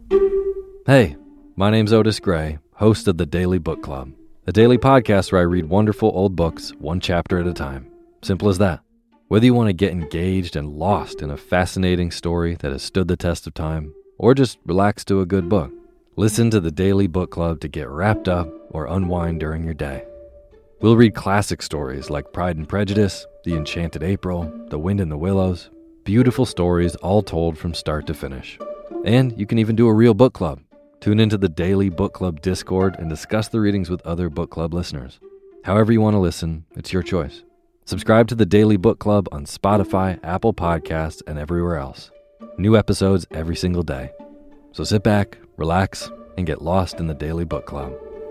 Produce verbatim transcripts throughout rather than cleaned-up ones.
Hey, my name's Otis Gray, host of the Daily Book Club, a daily podcast where I read wonderful old books one chapter at a time. Simple as that. Whether you want to get engaged and lost in a fascinating story that has stood the test of time, or just relax to a good book, listen to the Daily Book Club to get wrapped up or unwind during your day. We'll read classic stories like Pride and Prejudice, The Enchanted April, The Wind in the Willows, beautiful stories all told from start to finish. And you can even do a real book club. Tune into the Daily Book Club Discord and discuss the readings with other book club listeners. However you want to listen, it's your choice. Subscribe to the Daily Book Club on Spotify, Apple Podcasts, and everywhere else. New episodes every single day. So sit back, relax, and get lost in the Daily Book Club.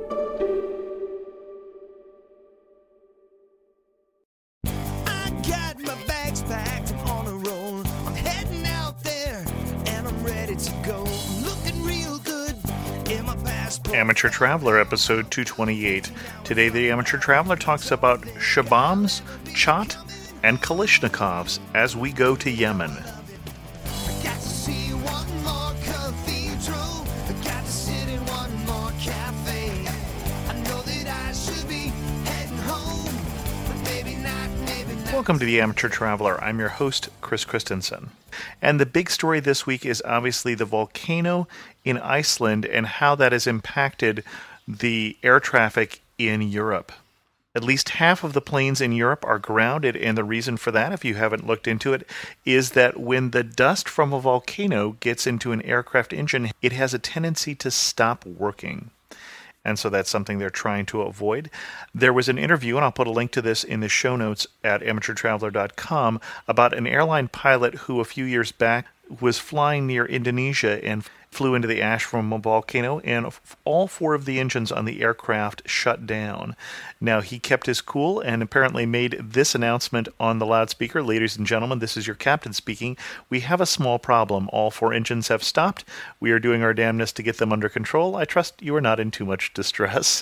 Amateur Traveler, episode two twenty-eight. Today, the Amateur Traveler talks about Shaboms, Chat, and Kalashnikovs as we go to Yemen. Welcome to the Amateur Traveler. I'm your host, Chris Christensen. And the big story this week is obviously the volcano in Iceland and how that has impacted the air traffic in Europe. At least half of the planes in Europe are grounded, and the reason for that, if you haven't looked into it, is that when the dust from a volcano gets into an aircraft engine, it has a tendency to stop working. And so that's something they're trying to avoid. There was an interview, and I'll put a link to this in the show notes at amateur traveler dot com, about an airline pilot who a few years back was flying near Indonesia and flew into the ash from a volcano, and all four of the engines on the aircraft shut down. Now, he kept his cool and apparently made this announcement on the loudspeaker. Ladies and gentlemen, this is your captain speaking. We have a small problem. All four engines have stopped. We are doing our damnedest to get them under control. I trust you are not in too much distress.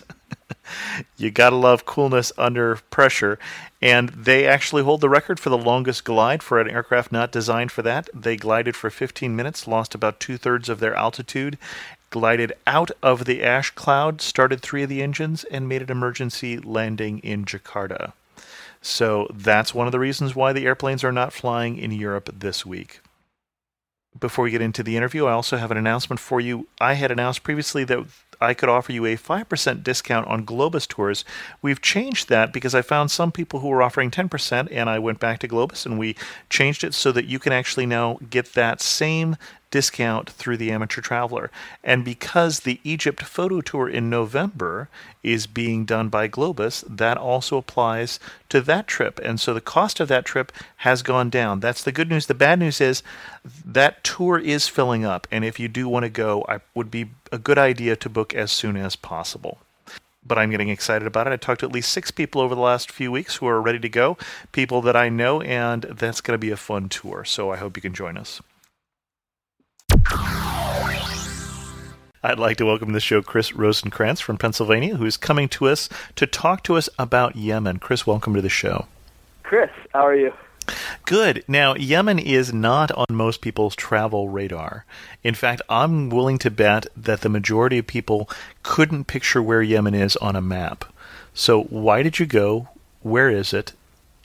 You gotta love coolness under pressure. And they actually hold the record for the longest glide for an aircraft not designed for that. They glided for fifteen minutes, lost about two-thirds of their altitude, glided out of the ash cloud, started three of the engines, and made an emergency landing in Jakarta. So that's one of the reasons why the airplanes are not flying in Europe this week. Before we get into the interview, I also have an announcement for you. I had announced previously that I could offer you a five percent discount on Globus tours. We've changed that because I found some people who were offering ten percent, and I went back to Globus and we changed it so that you can actually now get that same discount through the Amateur Traveler. And because the Egypt photo tour in November is being done by Globus, that also applies to that trip. And so the cost of that trip has gone down. That's the good news. The bad news is that tour is filling up. And if you do want to go, it would be a good idea to book as soon as possible. But I'm getting excited about it. I talked to at least six people over the last few weeks who are ready to go, people that I know, and that's going to be a fun tour. So I hope you can join us. I'd like to welcome to the show Chris Rosenkrantz from Pennsylvania, who is coming to us to talk to us about Yemen. Chris, welcome to the show. Chris, how are you? Good. Now, Yemen is not on most people's travel radar. In fact, I'm willing to bet that the majority of people couldn't picture where Yemen is on a map. So why did you go? Where is it?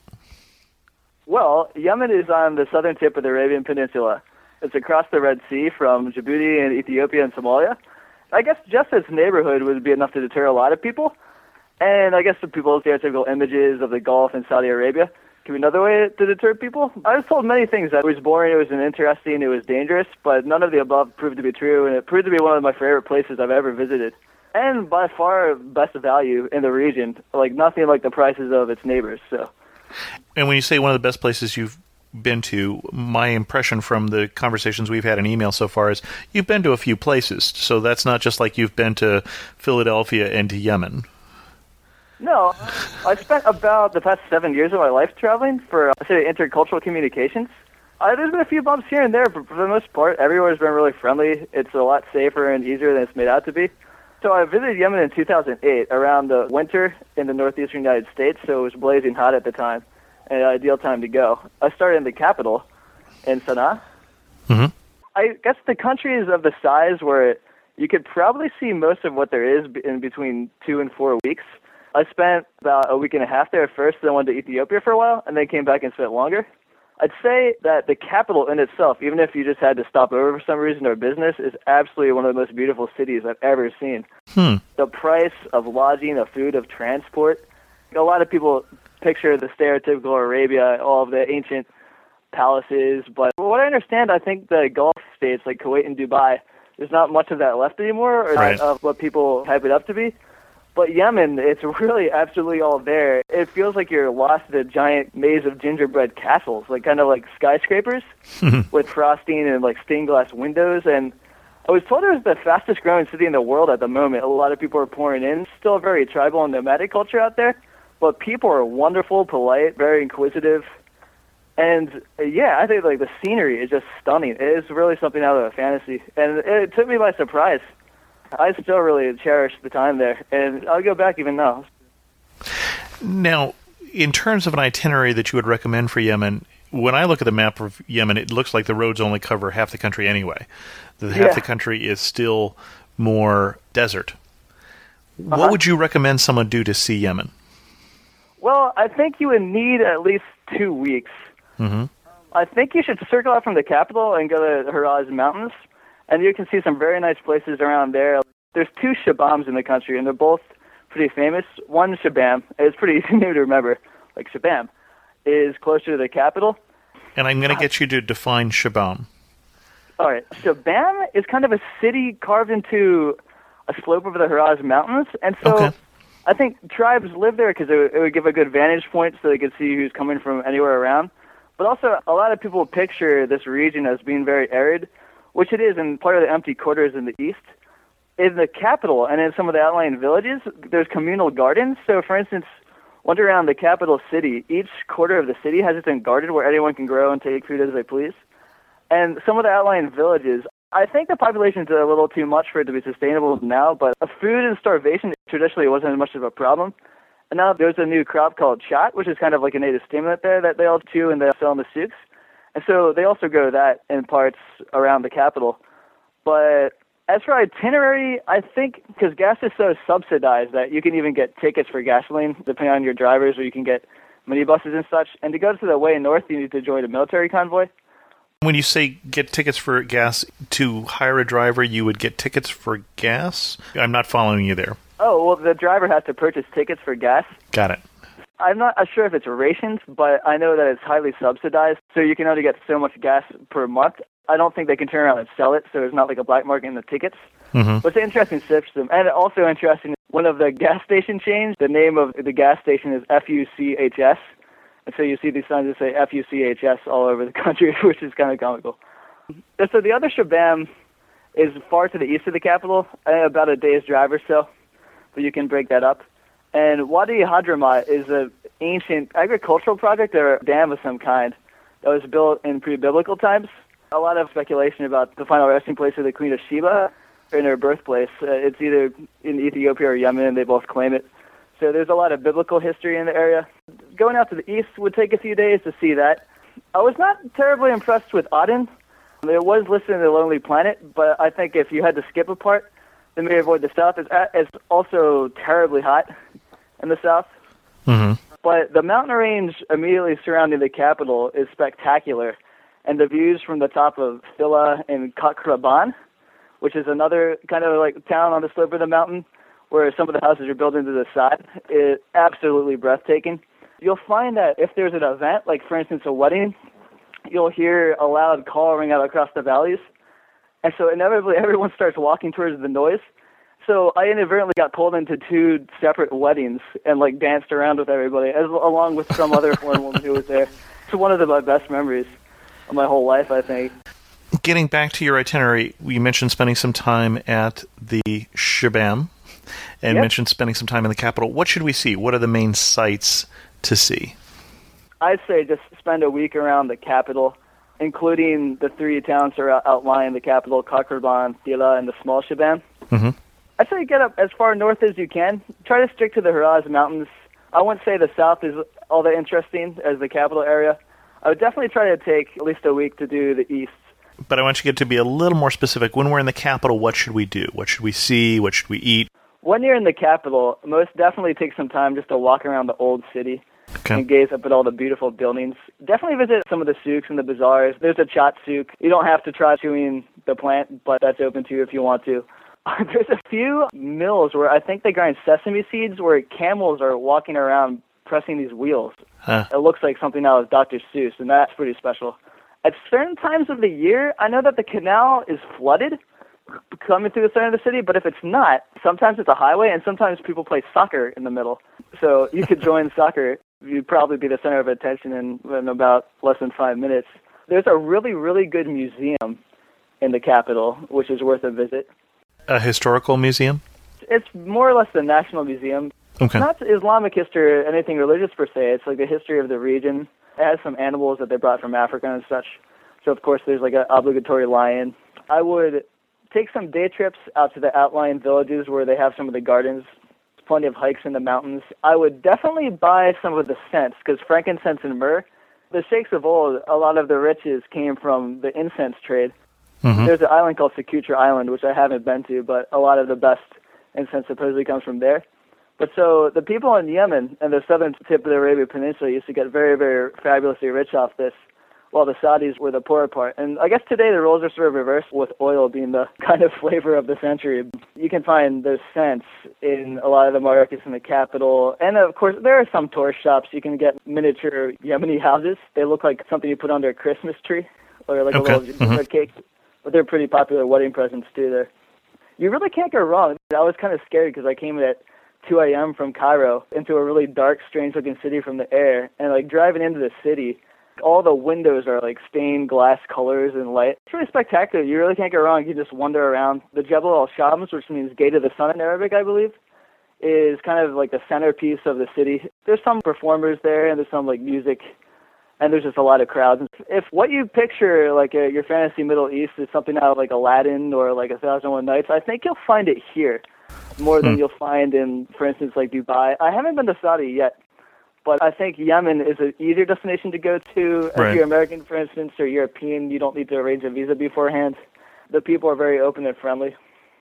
Well, Yemen is on the southern tip of the Arabian Peninsula. It's across the Red Sea from Djibouti and Ethiopia and Somalia. I guess just its neighborhood would be enough to deter a lot of people. And I guess the people's stereotypical images of the Gulf and Saudi Arabia can be another way to deter people. I was told many things, that it was boring, it was uninteresting, it was dangerous, but none of the above proved to be true, and it proved to be one of my favorite places I've ever visited. And by far best value in the region, like nothing like the prices of its neighbors. So. And when you say one of the best places you've been to, my impression from the conversations we've had in email so far is you've been to a few places, so that's not just like you've been to Philadelphia and to Yemen. No, I spent about the past seven years of my life traveling for, I say, intercultural communications. Uh, there's been a few bumps here and there, but for the most part, everywhere's been really friendly. It's a lot safer and easier than it's made out to be. So I visited Yemen in two thousand eight, around the winter in the northeastern United States, so it was blazing hot at the time. An ideal time to go. I started in the capital, in Sana'a. Mm-hmm. I guess the country is of the size where you could probably see most of what there is in between two and four weeks. I spent about a week and a half there first, then went to Ethiopia for a while, and then came back and spent longer. I'd say that the capital in itself, even if you just had to stop over for some reason or business, is absolutely one of the most beautiful cities I've ever seen. Hmm. The price of lodging, of food, of transport. A lot of people picture the stereotypical Arabia, all of the ancient palaces, but from what I understand, I think the Gulf states like Kuwait and Dubai, there's not much of that left anymore, or right. of what people hype it up to be. But Yemen, it's really absolutely all there. It feels like you're lost in a giant maze of gingerbread castles, like kind of like skyscrapers with frosting and like stained glass windows. And I was told it was the fastest growing city in the world at the moment. A lot of people are pouring in. Still a very tribal and nomadic culture out there, but people are wonderful, polite, very inquisitive. And uh, yeah, I think like the scenery is just stunning. It is really something out of a fantasy, and it, it took me by surprise. I still really cherish the time there, and I'll go back even now. Now, in terms of an itinerary that you would recommend for Yemen, when I look at the map of Yemen, it looks like the roads only cover half the country anyway. The, half yeah. the country is still more desert. Uh-huh. What would you recommend someone do to see Yemen? Well, I think you would need at least two weeks. Mm-hmm. I think you should circle out from the capital and go to the Haraz Mountains, and you can see some very nice places around there. There's two Shabams in the country, and they're both pretty famous. One Shabam, it's pretty easy to remember, like Shabam, is closer to the capital. And I'm going to get you to define Shabam. All right. Shabam is kind of a city carved into a slope over the Haraz Mountains, and so Okay. I think tribes live there because it, would- it would give a good vantage point so they could see who's coming from anywhere around. But also, a lot of people picture this region as being very arid, which it is in part of the empty quarters in the east. In the capital and in some of the outlying villages, there's communal gardens. So, for instance, wander around the capital city. Each quarter of the city has its own garden where anyone can grow and take food as they please. And some of the outlying villages, I think the population's a little too much for it to be sustainable now, but food and starvation traditionally wasn't much of a problem. And now there's a new crop called chat, which is kind of like a native stimulant there that they all chew and they sell in the souks. And so they also grow that in parts around the capital. But as for itinerary, I think because gas is so subsidized that you can even get tickets for gasoline depending on your drivers, or you can get minibuses and such. And to go to the way north, you need to join a military convoy. When you say get tickets for gas, to hire a driver, you would get tickets for gas? I'm not following you there. Oh, well, the driver has to purchase tickets for gas. Got it. I'm not sure if it's rations, but I know that it's highly subsidized, so you can only get so much gas per month. I don't think they can turn around and sell it, so there's not like a black market in the tickets. Mm-hmm. But it's an interesting system. And also interesting, one of the gas station chains, the name of the gas station is F U C H S. And so you see these signs that say F U C H S all over the country, which is kind of comical. And so the other Shabam is far to the east of the capital, about a day's drive or so, but you can break that up. And Wadi Hadramaut is an ancient agricultural project or a dam of some kind that was built in pre-biblical times. A lot of speculation about the final resting place of the Queen of Sheba in her birthplace. Uh, it's either in Ethiopia or Yemen, and they both claim it. So there's a lot of biblical history in the area. Going out to the east would take a few days to see that. I was not terribly impressed with Aden. It was listed in the Lonely Planet, but I think if you had to skip a part, then maybe avoid the south. It's, it's also terribly hot in the south. Mm-hmm. But the mountain range immediately surrounding the capital is spectacular. And the views from the top of Thila and Kakraban, which is another kind of like town on the slope of the mountain, where some of the houses are built into the side, is absolutely breathtaking. You'll find that if there's an event, like for instance a wedding, you'll hear a loud call ring out across the valleys. And so inevitably everyone starts walking towards the noise. So I inadvertently got pulled into two separate weddings and like danced around with everybody, as along with some other foreign woman who was there. It's one of the, my best memories of my whole life, I think. Getting back to your itinerary, you mentioned spending some time at the Shabam and Yep. mentioned spending some time in the capital. What should we see? What are the main sites to see? I'd say just spend a week around the capital, including the three towns that are outlying the capital, Kakraban, Thila, and the small Shabam. Mm-hmm. I'd say get up as far north as you can. Try to stick to the Haraz Mountains. I wouldn't say the south is all that interesting as the capital area. I would definitely try to take at least a week to do the east. But I want you to get to be a little more specific. When we're in the capital, what should we do? What should we see? What should we eat? When you're in the capital, most definitely take some time just to walk around the old city okay. and gaze up at all the beautiful buildings. Definitely visit some of the souks and the bazaars. There's a chaat souk. You don't have to try chewing the plant, but that's open to you if you want to. There's a few mills where I think they grind sesame seeds where camels are walking around pressing these wheels. Huh. It looks like something out of Doctor Seuss, and that's pretty special. At certain times of the year, I know that the canal is flooded coming through the center of the city, but if it's not, sometimes it's a highway, and sometimes people play soccer in the middle. So you could join soccer. You'd probably be the center of attention in, in about less than five minutes. There's a really, really good museum in the capital, which is worth a visit. A historical museum? It's more or less the National Museum. Okay. Not Islamic history or anything religious per se. It's like the history of the region. It has some animals that they brought from Africa and such. So, of course, there's like an obligatory lion. I would take some day trips out to the outlying villages where they have some of the gardens. There's plenty of hikes in the mountains. I would definitely buy some of the scents, because frankincense and myrrh, the sheikhs of old, a lot of the riches came from the incense trade. Mm-hmm. There's an island called Socotra Island, which I haven't been to, but a lot of the best incense supposedly comes from there. But so the people in Yemen and the southern tip of the Arabian Peninsula used to get very, very fabulously rich off this, while the Saudis were the poorer part. And I guess today the roles are sort of reversed, with oil being the kind of flavor of the century. You can find those scents in a lot of the markets in the capital. And, of course, there are some tourist shops. You can get miniature Yemeni houses. They look like something you put under a Christmas tree, or like okay. a little gingerbread mm-hmm. cake. But they're pretty popular wedding presents, too, there. You really can't go wrong. I was kind of scared because I came at two a.m. from Cairo into a really dark, strange-looking city from the air. And, like, driving into the city, all the windows are, like, stained glass colors and light. It's really spectacular. You really can't go wrong. You can just wander around. The Jebel al-Shams, which means Gate of the Sun in Arabic, I believe, is kind of like the centerpiece of the city. There's some performers there, and there's some, like, music, and there's just a lot of crowds. If what you picture, like, a, your fantasy Middle East is something out of, like, Aladdin or, like, A Thousand and One Nights, I think you'll find it here more than hmm. you'll find in, for instance, like, Dubai. I haven't been to Saudi yet, but I think Yemen is an easier destination to go to. Right. If you're American, for instance, or European, you don't need to arrange a visa beforehand. The people are very open and friendly.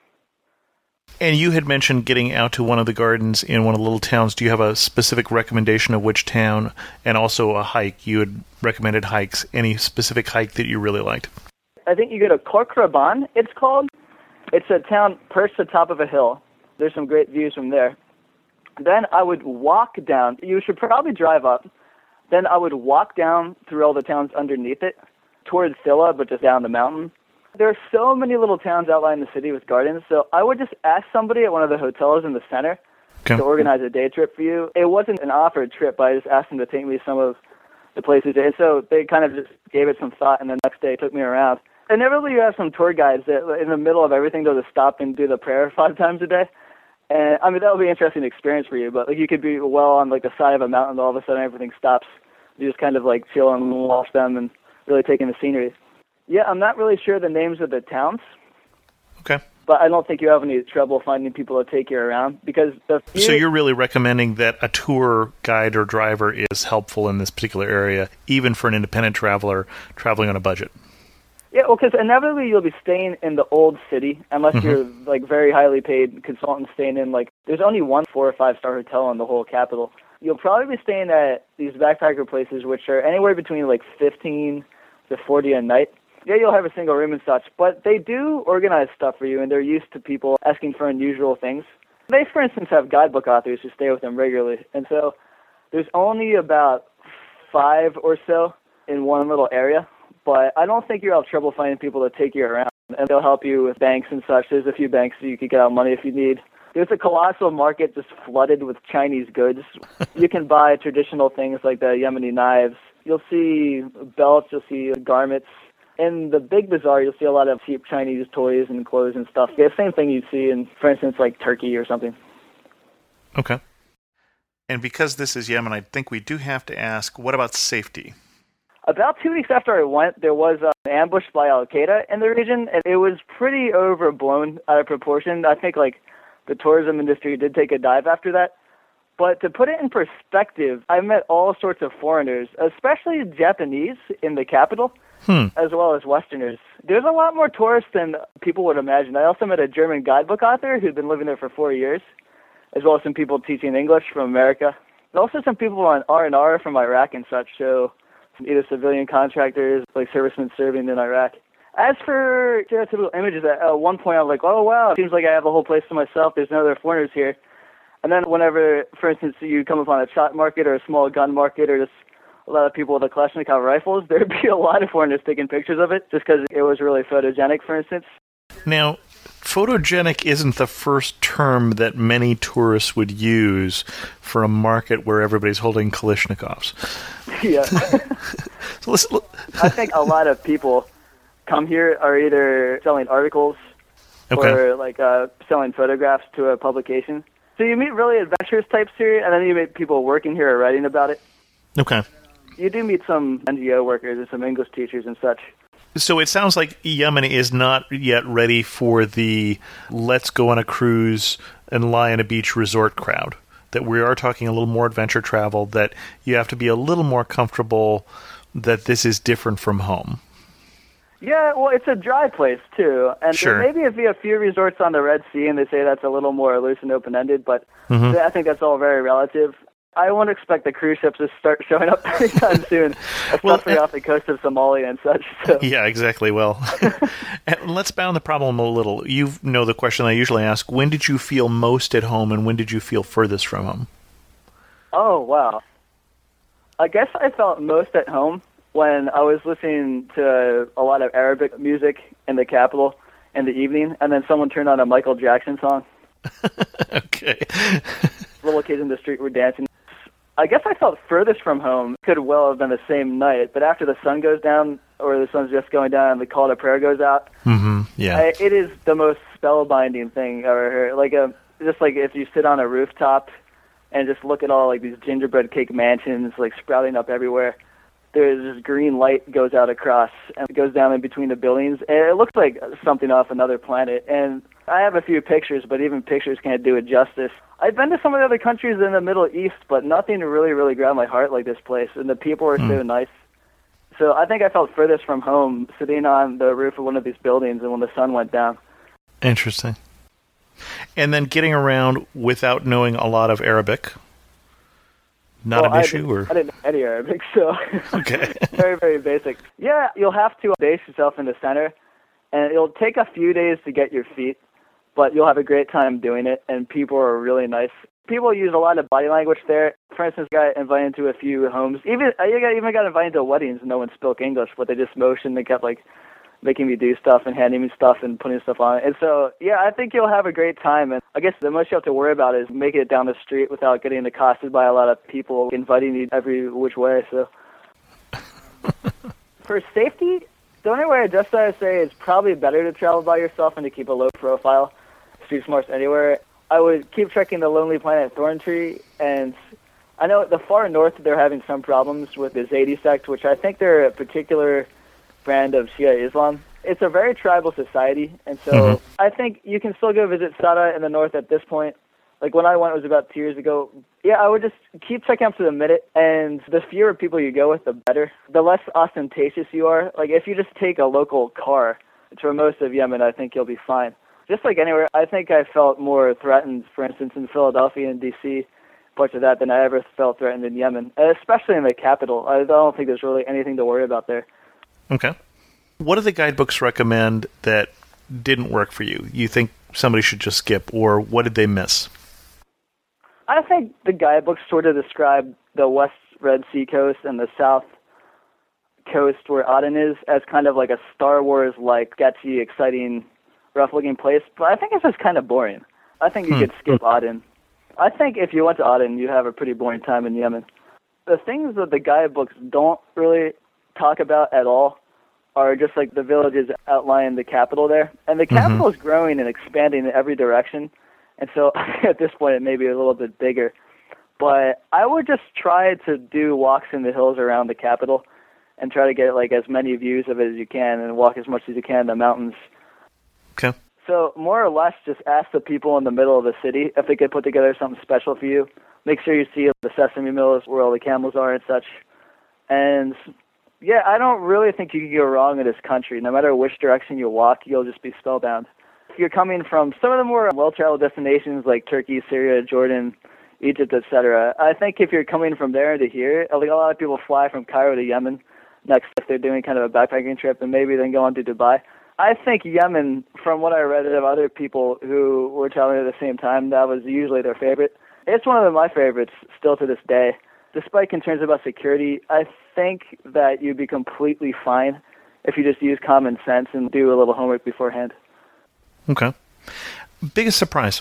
And you had mentioned getting out to one of the gardens in one of the little towns. Do you have a specific recommendation of which town, and also a hike? You had recommended hikes. Any specific hike that you really liked? I think you go to Korkraban, it's called. It's a town perched atop of a hill. There's some great views from there. Then I would walk down. You should probably drive up. Then I would walk down through all the towns underneath it towards Silla, but just down the mountain. There are so many little towns outlying the city with gardens, so I would just ask somebody at one of the hotels in the center okay. to organize a day trip for you. It wasn't an offered trip, but I just asked them to take me some of the places. And so they kind of just gave it some thought, and the next day took me around. Inevitably, you have some tour guides that in the middle of everything, they'll just stop and do the prayer five times a day. And, I mean, that would be an interesting experience for you, but, like, you could be well on, like, the side of a mountain, all of a sudden everything stops. You just kind of, like, chill and watch them and really take in the scenery. Yeah, I'm not really sure the names of the towns. Okay. But I don't think you have any trouble finding people to take you around, because the few... So you're really recommending that a tour guide or driver is helpful in this particular area, even for an independent traveler traveling on a budget? Yeah, well, because inevitably you'll be staying in the old city, unless mm-hmm. you're, like, very highly paid consultant staying in, like, there's only one four or five-star hotel in the whole capital. You'll probably be staying at these backpacker places, which are anywhere between, like, fifteen to forty a night. Yeah, you'll have a single room and such, but they do organize stuff for you, and they're used to people asking for unusual things. They, for instance, have guidebook authors who stay with them regularly, and so there's only about five or so in one little area. But I don't think you'll have trouble finding people to take you around, and they'll help you with banks and such. There's a few banks so you can get out money if you need. There's a colossal market just flooded with Chinese goods. You can buy traditional things like the Yemeni knives. You'll see belts, you'll see garments. In the big bazaar, you'll see a lot of cheap Chinese toys and clothes and stuff. The same thing you'd see in, for instance, like Turkey or something. Okay. And because this is Yemen, I think we do have to ask, what about safety? About two weeks after I went, there was an ambush by Al-Qaeda in the region, and it was pretty overblown out of proportion. I think, like, the tourism industry did take a dive after that. But to put it in perspective, I met all sorts of foreigners, especially Japanese in the capital. Hmm. as well as Westerners. There's a lot more tourists than people would imagine. I also met a German guidebook author who'd been living there for four years, as well as some people teaching English from America. And also some people on R and R from Iraq and such, so either civilian contractors, like servicemen serving in Iraq. As for stereotypical images, at one point I was like, oh wow, it seems like I have the whole place to myself, there's no other foreigners here. And then whenever, for instance, you come upon a shot market or a small gun market or just a lot of people with the Kalashnikov rifles, there'd be a lot of foreigners taking pictures of it just because it was really photogenic, for instance. Now, photogenic isn't the first term that many tourists would use for a market where everybody's holding Kalashnikovs. Yeah. So let's, look. I think a lot of people come here are either selling articles Okay. or like uh, selling photographs to a publication. So you meet really adventurous types here, and then you meet people working here or writing about it. Okay. You do meet some N G O workers and some English teachers and such. So it sounds like Yemen is not yet ready for the let's go on a cruise and lie on a beach resort crowd. That we are talking a little more adventure travel, that you have to be a little more comfortable that this is different from home. Yeah, well, it's a dry place, too. And Sure. there may be a few, a few resorts on the Red Sea, and they say that's a little more loose and open-ended, but Mhm. I think that's all very relative. I won't expect the cruise ships to start showing up anytime soon, especially Well, off the coast of Somalia and such. So. Yeah, exactly. Well, and let's bound the problem a little. You know the question I usually ask, when did you feel most at home and when did you feel furthest from home? Oh, wow. I guess I felt most at home when I was listening to a lot of Arabic music in the capital in the evening, and then someone turned on a Michael Jackson song. Okay. Little kids in the street were dancing. I guess I felt furthest from home. Could well have been the same night, but after the sun goes down, or the sun's just going down, and the call to prayer goes out, Mm-hmm. Yeah. I, it is the most spellbinding thing I've ever heard. Like a, just like if you sit on a rooftop and just look at all like these gingerbread cake mansions like sprouting up everywhere. There's this green light goes out across and it goes down in between the buildings. And it looks like something off another planet. And I have a few pictures, but even pictures can't do it justice. I've been to some of the other countries in the Middle East, but nothing really, really grabbed my heart like this place. And the people are Mm. so nice. So I think I felt furthest from home sitting on the roof of one of these buildings and when the sun went down. Interesting. And then getting around without knowing a lot of Arabic. Not Well, an I issue? didn't, or I didn't know any Arabic, so Okay. very, very basic. Yeah, you'll have to base yourself in the center, and it'll take a few days to get your feet, but you'll have a great time doing it, and people are really nice. People use a lot of body language there. For instance, I got invited to a few homes. Even I got- even got invited to weddings, and no one spoke English, but they just motioned and kept like making me do stuff and handing me stuff and putting stuff on it. And so, yeah, I think you'll have a great time. And I guess the most you have to worry about is making it down the street without getting accosted by a lot of people inviting you every which way. So, for safety, the only way I just I say is probably better to travel by yourself and to keep a low profile. Street smarts anywhere. I would keep checking the Lonely Planet Thorntree, and I know at the far north they're having some problems with the Zaidi sect, which I think they're a particular brand of Shia Islam. It's a very tribal society, and so Mhm. I think you can still go visit Sada in the north at this point. Like when I went, it was about two years ago. Yeah, I would just keep checking up to the minute, and the fewer people you go with, the better. The less ostentatious you are. Like if you just take a local car for most of Yemen, I think you'll be fine. Just like anywhere, I think I felt more threatened, for instance, in Philadelphia and D C, parts of that, than I ever felt threatened in Yemen, especially in the capital. I don't think there's really anything to worry about there. Okay. What do the guidebooks recommend that didn't work for you? You think somebody should just skip, or what did they miss? I think the guidebooks sort of describe the West Red Sea coast and the South coast where Aden is as kind of like a Star Wars-like, sketchy, exciting, rough-looking place. But I think it's just kind of boring. I think you Hmm. could skip Aden. I think if you went to Aden, you'd have a pretty boring time in Yemen. The things that the guidebooks don't really talk about at all are just like the villages outlying the capital there. And the capital is growing and expanding in every direction. And so at this point, it may be a little bit bigger. But I would just try to do walks in the hills around the capital and try to get like as many views of it as you can and walk as much as you can in the mountains. Okay. So more or less just ask the people in the middle of the city if they could put together something special for you. Make sure you see the sesame mills where all the camels are and such. And Yeah, I don't really think you can go wrong in this country. No matter which direction you walk, you'll just be spellbound. If you're coming from some of the more well-traveled destinations like Turkey, Syria, Jordan, Egypt, et cetera, I think if you're coming from there to here, like a lot of people fly from Cairo to Yemen next if they're doing kind of a backpacking trip and maybe then go on to Dubai. I think Yemen, from what I read of other people who were traveling at the same time, that was usually their favorite. It's one of my favorites still to this day. Despite concerns about security, I think that you'd be completely fine if you just use common sense and do a little homework beforehand. Okay. Biggest surprise?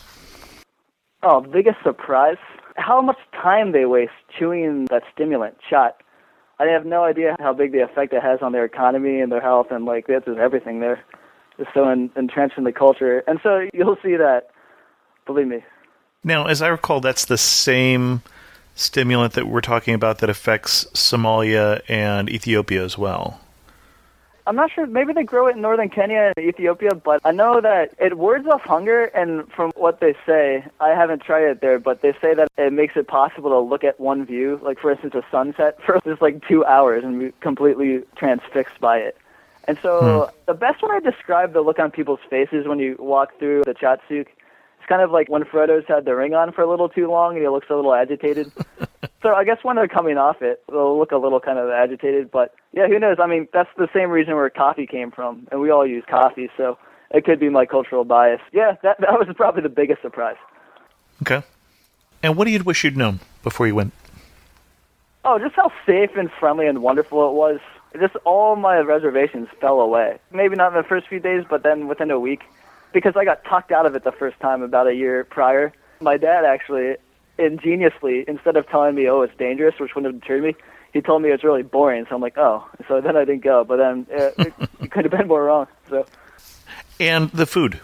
Oh, biggest surprise? How much time they waste chewing that stimulant, shot. I have no idea how big the effect it has on their economy and their health, and like that's just everything there. It's so en- entrenched in the culture. And so you'll see that, believe me. Now, as I recall, that's the same stimulant that we're talking about that affects Somalia and Ethiopia as well. I'm not sure. Maybe they grow it in northern Kenya and Ethiopia, but I know that it wards off hunger, and from what they say, I haven't tried it there, but they say that it makes it possible to look at one view, like for instance a sunset, for just like two hours and be completely transfixed by it. And so hmm. the best way to describe the look on people's faces when you walk through the Chatsuk, it's kind of like when Frodo's had the ring on for a little too long and he looks a little agitated. So I guess when they're coming off it, they'll look a little kind of agitated. But yeah, who knows? I mean, that's the same reason where coffee came from, and we all use coffee, so it could be my cultural bias. Yeah, that that was probably the biggest surprise. Okay. And what do you wish you'd known before you went? Oh, just how safe and friendly and wonderful it was. Just all my reservations fell away. Maybe not in the first few days, but then within a week, because I got talked out of it the first time about a year prior. My dad actually, ingeniously, instead of telling me, oh, it's dangerous, which wouldn't have deterred me, he told me it's really boring. So I'm like, oh. So then I didn't go. But then it, it, it could have been more wrong. So. And the food?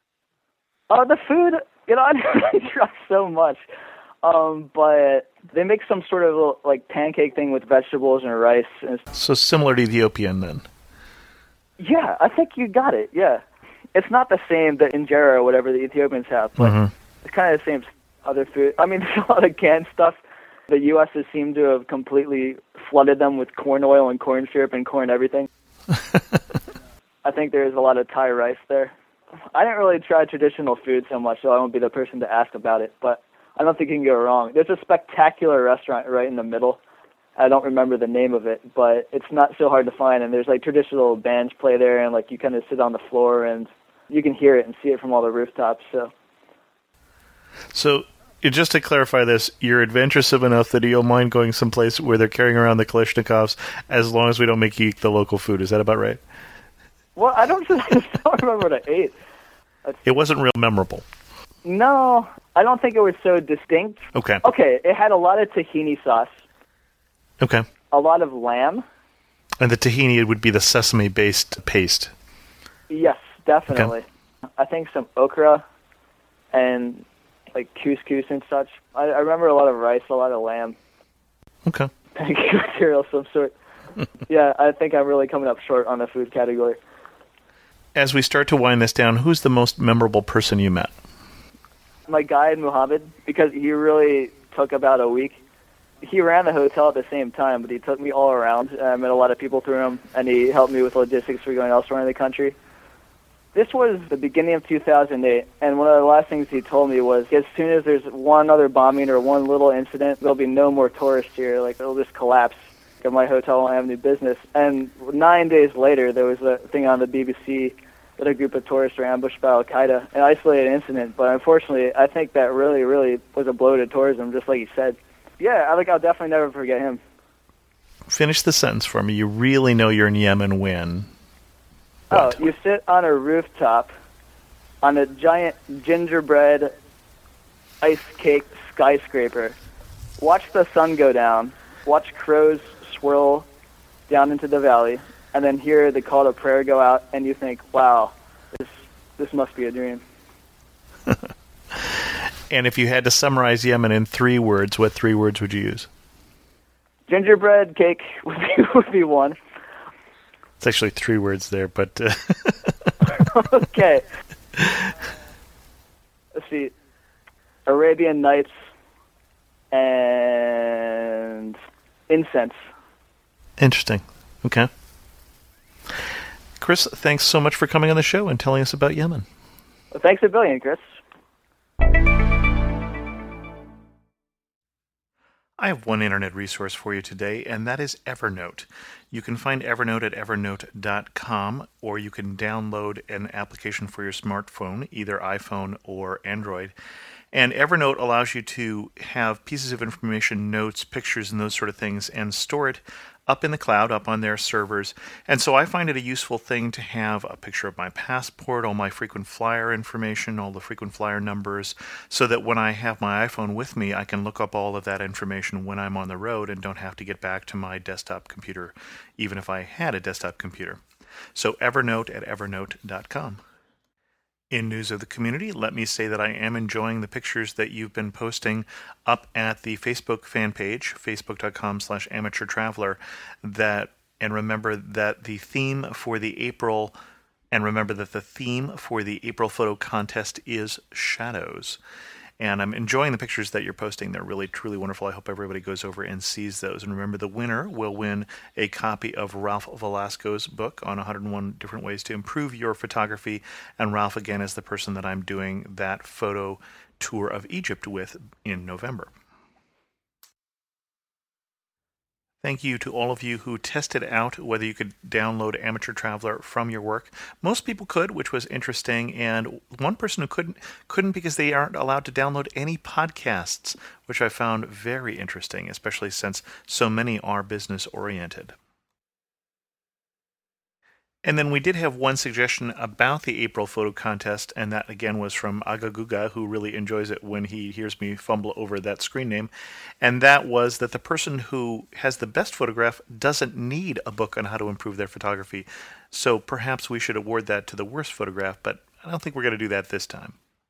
Oh, uh, the food, you know, I didn't really try so much. Um, but they make some sort of little, like pancake thing with vegetables and rice. And so similar to Ethiopian then? Yeah, I think you got it, yeah. It's not the same, the injera or whatever the Ethiopians have, but mm-hmm. it's kind of the same other food. I mean, there's a lot of canned stuff. The U S has seemed to have completely flooded them with corn oil and corn syrup and corn everything. I think there's a lot of Thai rice there. I didn't really try traditional food so much, so I won't be the person to ask about it, but I don't think you can go wrong. There's a spectacular restaurant right in the middle. I don't remember the name of it, but it's not so hard to find, and there's like traditional bands play there, and like you kind of sit on the floor and you can hear it and see it from all the rooftops. So, so just to clarify this, you're adventurous enough that you don't mind going someplace where they're carrying around the Kalashnikovs as long as we don't make you eat the local food. Is that about right? Well, I don't, I don't remember what I ate. It wasn't real memorable. No, I don't think it was so distinct. Okay. Okay, it had a lot of tahini sauce. Okay. A lot of lamb. And the tahini would be the sesame-based paste. Yes, definitely. Okay. I think some okra and like couscous and such. I, I remember a lot of rice, a lot of lamb. Okay. Pancake material of some sort. Yeah, I think I'm really coming up short on the food category. As we start to wind this down, who's the most memorable person you met? My guide, Muhammad, because he really took about a week. He ran the hotel at the same time, but he took me all around. I met a lot of people through him, and he helped me with logistics for going elsewhere in the country. This was the beginning of two thousand eight, and one of the last things he told me was, as soon as there's one other bombing or one little incident, there'll be no more tourists here. Like, it'll just collapse. My hotel won't have any business. And nine days later, there was a thing on the B B C that a group of tourists were ambushed by Al-Qaeda, an isolated incident. But unfortunately, I think that really, really was a blow to tourism, just like you said. Yeah, I think I'll definitely never forget him. Finish the sentence for me. You really know you're in Yemen when... What? Oh, you sit on a rooftop on a giant gingerbread ice cake skyscraper, watch the sun go down, watch crows swirl down into the valley, and then hear the call to prayer go out, and you think, wow, this this must be a dream. And if you had to summarize Yemen in three words, what three words would you use? Gingerbread cake would be, would be one. It's actually three words there, but... Uh... Okay. Let's see. Arabian Nights and incense. Interesting. Okay. Chris, thanks so much for coming on the show and telling us about Yemen. Well, thanks a billion, Chris. I have one internet resource for you today, and that is Evernote. You can find Evernote at evernote dot com, or you can download an application for your smartphone, either iPhone or Android. And Evernote allows you to have pieces of information, notes, pictures, and those sort of things, and store it up in the cloud, up on their servers. And so I find it a useful thing to have a picture of my passport, all my frequent flyer information, all the frequent flyer numbers, so that when I have my iPhone with me, I can look up all of that information when I'm on the road and don't have to get back to my desktop computer, even if I had a desktop computer. So Evernote at evernote dot com. In news of the community, let me say that I am enjoying the pictures that you've been posting up at the Facebook fan page, facebook dot com slash amateur traveler. That, and remember that the theme for the April, and remember that the theme for the April photo contest is shadows. And I'm enjoying the pictures that you're posting. They're really, truly wonderful. I hope everybody goes over and sees those. And remember, the winner will win a copy of Ralph Velasco's book on one hundred one Different Ways to Improve Your Photography. And Ralph, again, is the person that I'm doing that photo tour of Egypt with in November. Thank you to all of you who tested out whether you could download Amateur Traveler from your work. Most people could, which was interesting, and one person who couldn't couldn't because they aren't allowed to download any podcasts, which I found very interesting, especially since so many are business-oriented. And then we did have one suggestion about the April photo contest, and that again was from Agaguga, who really enjoys it when he hears me fumble over that screen name. And that was that the person who has the best photograph doesn't need a book on how to improve their photography. So perhaps we should award that to the worst photograph, but I don't think we're going to do that this time.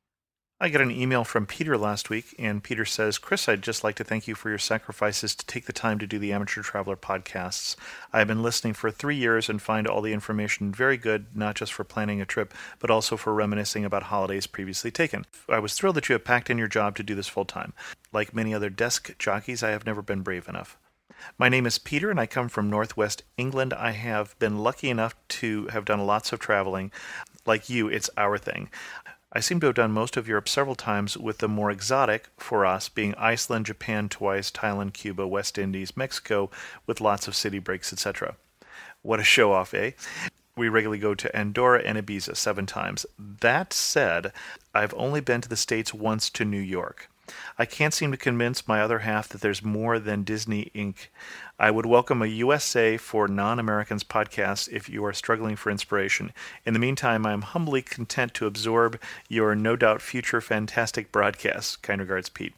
I got an email from Peter last week, and Peter says, Chris, I'd just like to thank you for your sacrifices to take the time to do the Amateur Traveler podcasts. I have been listening for three years and find all the information very good, not just for planning a trip, but also for reminiscing about holidays previously taken. I was thrilled that you have packed in your job to do this full time. Like many other desk jockeys, I have never been brave enough. My name is Peter, and I come from Northwest England. I have been lucky enough to have done lots of traveling. Like you, it's our thing. I seem to have done most of Europe several times, with the more exotic, for us, being Iceland, Japan twice, Thailand, Cuba, West Indies, Mexico, with lots of city breaks, et cetera. What a show-off, eh? We regularly go to Andorra and Ibiza seven times. That said, I've only been to the States once to New York. I can't seem to convince my other half that there's more than Disney Incorporated. I would welcome a U S A for Non-Americans podcast if you are struggling for inspiration. In the meantime, I am humbly content to absorb your no doubt future fantastic broadcasts. Kind regards, Pete.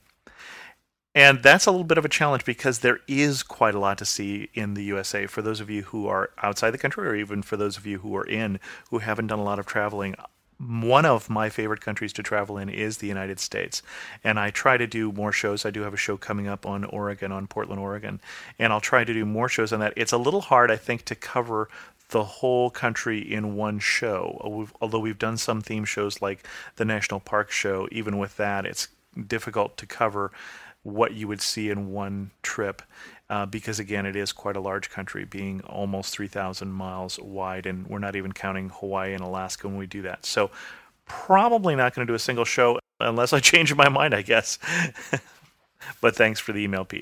And that's a little bit of a challenge because there is quite a lot to see in the U S A for those of you who are outside the country, or even for those of you who are in, who haven't done a lot of traveling. One of my favorite countries to travel in is the United States, and I try to do more shows. I do have a show coming up on Oregon, on Portland, Oregon, and I'll try to do more shows on that. It's a little hard, I think, to cover the whole country in one show. Although we've done some theme shows like the National Park Show, even with that, it's difficult to cover what you would see in one trip. Uh, because, again, it is quite a large country, being almost three thousand miles wide, and we're not even counting Hawaii and Alaska when we do that. So probably not going to do a single show unless I change my mind, I guess. But thanks for the email, Pete.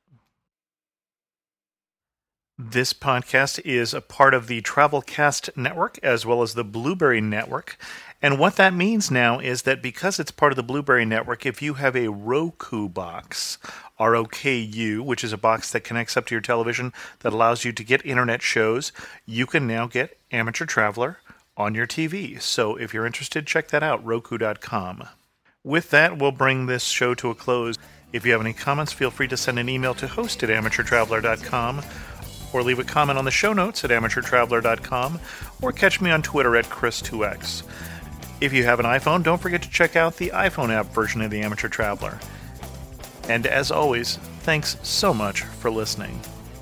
This podcast is a part of the Travelcast Network as well as the Blueberry Network. And what that means now is that because it's part of the Blueberry Network, if you have a Roku box, R O K U, which is a box that connects up to your television that allows you to get internet shows, you can now get Amateur Traveler on your T V. So if you're interested, check that out, roku dot com. With that, we'll bring this show to a close. If you have any comments, feel free to send an email to host at amateur traveler dot com, or leave a comment on the show notes at amateur traveler dot com, or catch me on Twitter at Chris two X. If you have an iPhone, don't forget to check out the iPhone app version of the Amateur Traveler. And as always, thanks so much for listening.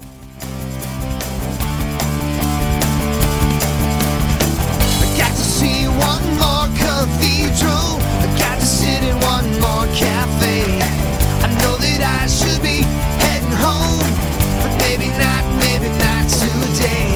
I got to see one more cathedral. I got to sit in one more cafe. I know that I should be heading home, but maybe not, maybe not today.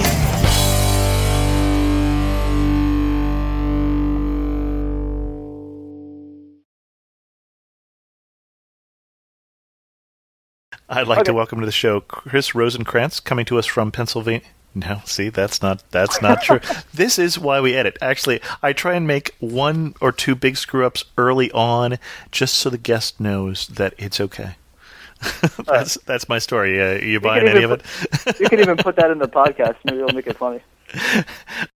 I'd like Okay. to welcome to the show Chris Rosenkrantz, coming to us from Pennsylvania. No, see, that's not that's not true. This is why we edit. Actually, I try and make one or two big screw-ups early on, just so the guest knows that it's okay. that's that's my story. Uh, you buying can any even of it? You can even put that in the podcast. Maybe it'll make it funny.